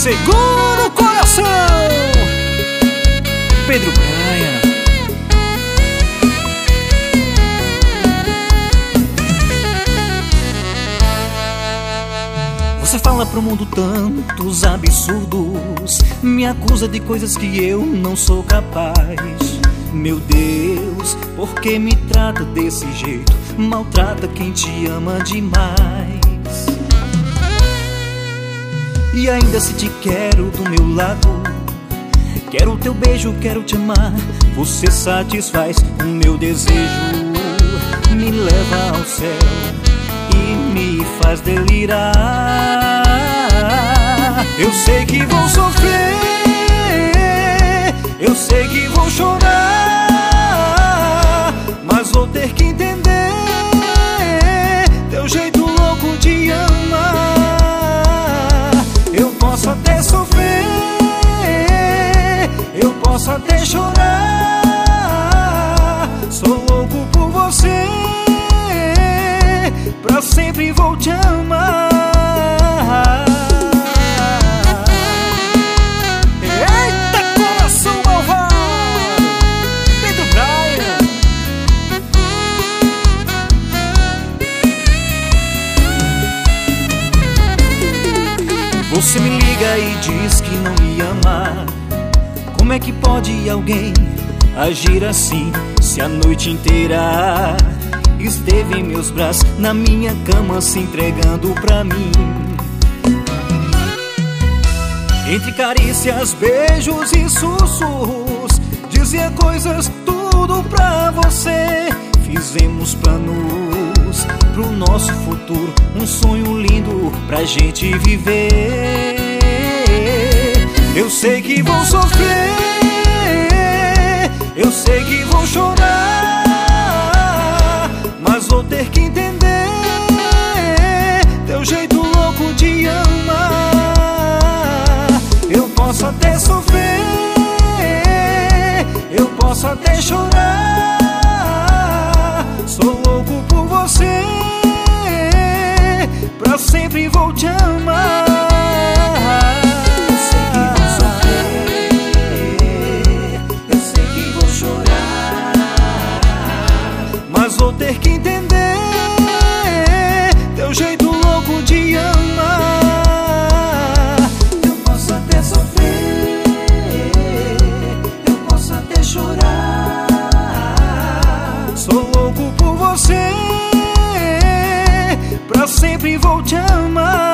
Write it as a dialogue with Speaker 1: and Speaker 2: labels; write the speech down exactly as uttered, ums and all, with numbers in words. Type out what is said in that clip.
Speaker 1: Segura o coração, Pedro Braia. Você fala pro mundo tantos absurdos, me acusa de coisas que eu não sou capaz. Meu Deus, por que me trata desse jeito? Maltrata quem te ama demais. E ainda se te quero do meu lado, quero o teu beijo, quero te amar. Você satisfaz o meu desejo, me leva ao céu e me faz delirar. Eu sei que vou sofrer, eu sei que vou chorar, mas vou ter que entender teu jeito louco de amar. Eu posso até sofrer, eu posso até chorar, sou louco por você, pra sempre vou te amar. Eita, coração malvado, Pedro Braia. Você me liga e diz que não me ama. Como é que pode alguém agir assim, se a noite inteira esteve em meus braços, na minha cama, se entregando pra mim? Entre carícias, beijos e sussurros, dizia coisas, tudo pra você. Fizemos planos pro nosso futuro, um sonho lindo pra gente viver. Eu sei que vou sofrer, eu sei que vou chorar, mas vou ter que entender teu jeito louco de amar. Eu posso até sofrer, eu posso até chorar, sou louco por você, pra sempre vou te amar. Mas vou ter que entender teu jeito louco de amar.
Speaker 2: Eu posso até sofrer, eu posso até chorar,
Speaker 1: sou louco por você, pra sempre vou te amar.